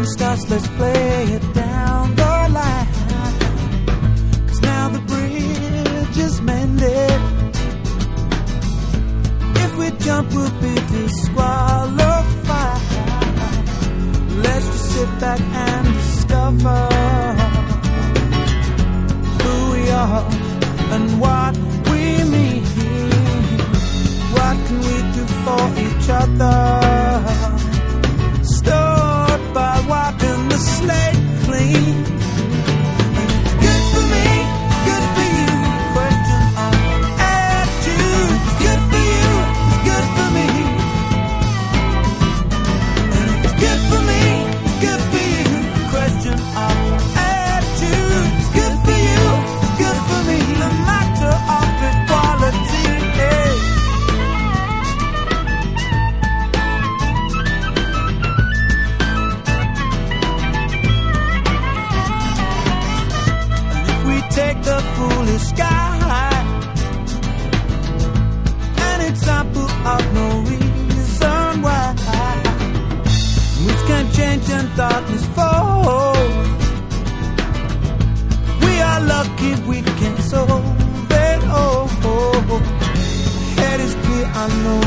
song starts, let's play it down the line. 'Cause now the bridge is mended. If we jump, we'll be disqualified. Let's just sit back and discover who we are and what we mean. What can we do for each other? Start by wiping the slate clean. Good for me, good for you. Question on attitude. Good for you, good for me. Good for me, good for you. Question on attitude. Good for you, good for me. A matter of equality. Take the foolish guy, an example of no reason why, which can change and darkness falls. We are lucky we can solve it all. Head is clear, I know